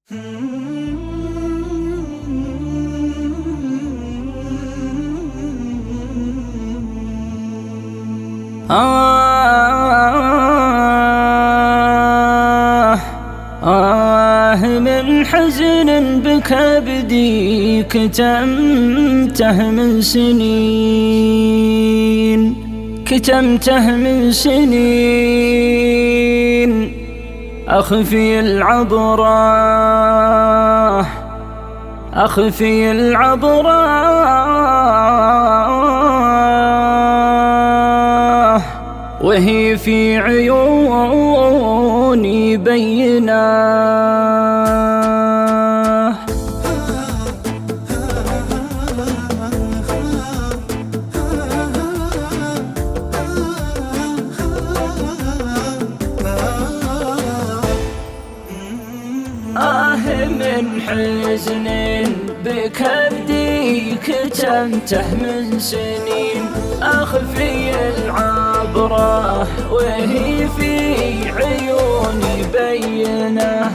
من حزن بكبدي كتمته من سنين أخفي العبرة وهي في عيوني بينة. من حزن بكبدي كتمته من سنين أخفي العبرة وهي في عيوني بينة.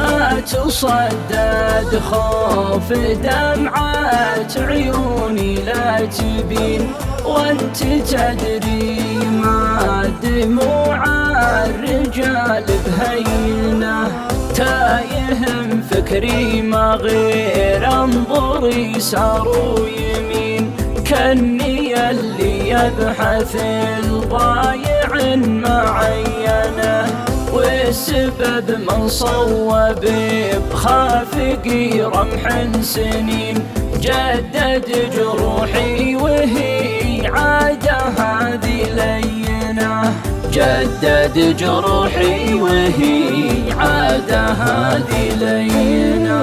أتصدد خوف دمعات عيوني لا تبين وانت تدري ما دموع الرجال بهينة. تايه فكري ما غير انظر يسار ويمين كني اللي يبحث الضايع معينه والسبب من صوب بخافقي رمح سنين جدد جروحي وهي عادة هذه لينة. جدد جروحي وهي عادة هذه لينة.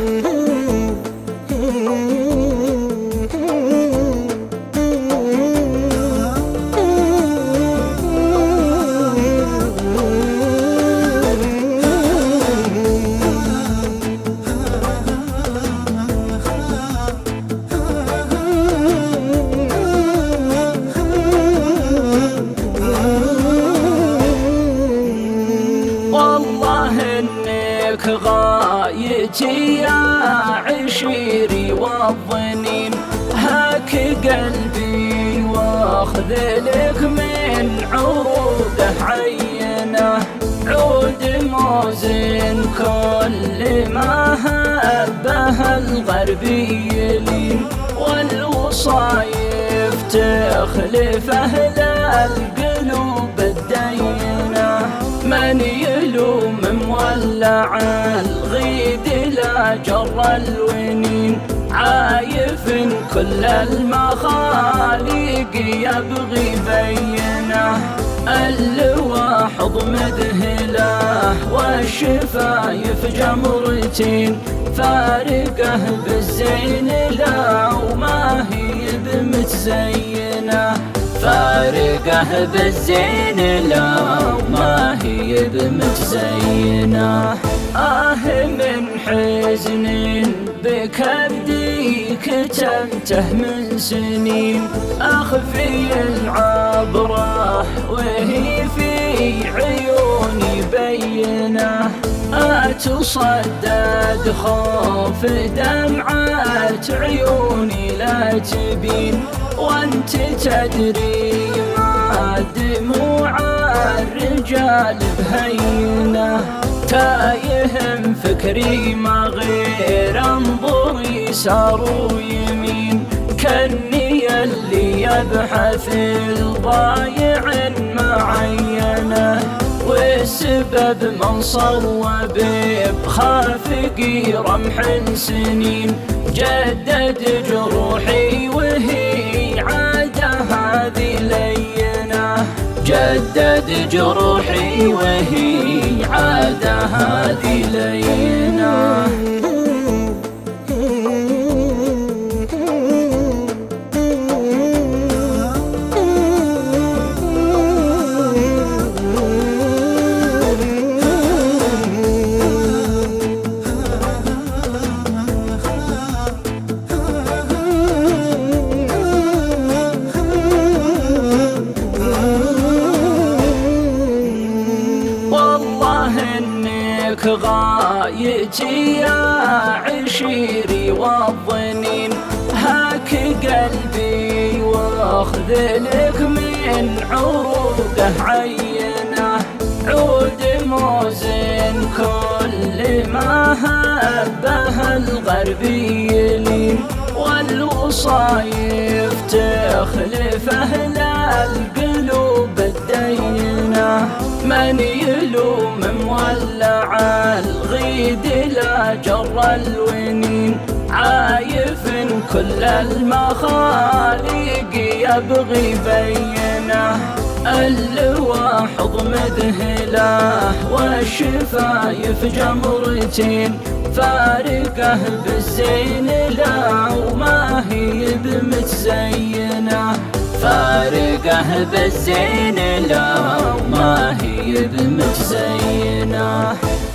غايتي يا عشيري والظنين هاك قلبي واخذ لك من عروضه عينه عود موزن كل ما هبه الغربي يلين والوصايف تخلف أهل القلوب الدينه. من يلوم مولع الغيد لا جر الونين عايف كل المخاليق يبغي بينه. اللواحظ مذهله والشفايف جمرتين فارقه بالزين لا وما هي بمتزينه. فارقه بالزين لا وما هي بمتزينة. من حزن بكبدي كتمته من سنين أخفي العبرة وهي في عيوني بينة. أتصدد خوف دمعات عيوني لا تبين وانت تدري ما دموع الرجال بهينة. تايه فكري ما غير انظر يسار ويمين كني اللي يبحث الضايع معينه والسبب من صوب بخافقي رمح سنين جدد جروحي وهي عادة هذه لينة. جدد جروحي وهي عادة هذه لينة. رايتي يا عشيري والظنين، هاك قلبي واخذ لك من عروقه عينه، عود موزن كل ما هبه الغربيين، والوصايف تخلف أهل القلوب الدينة، من يلوم مولع الغيد لا جر الونين، عايف كل المخاليق يبغي بينه، اللواحظ مذهله والشفايف جمرتين، فارقه بالزين لا وما هي بمتزينه، فارقه بالزين لا وما هي بمتزينه.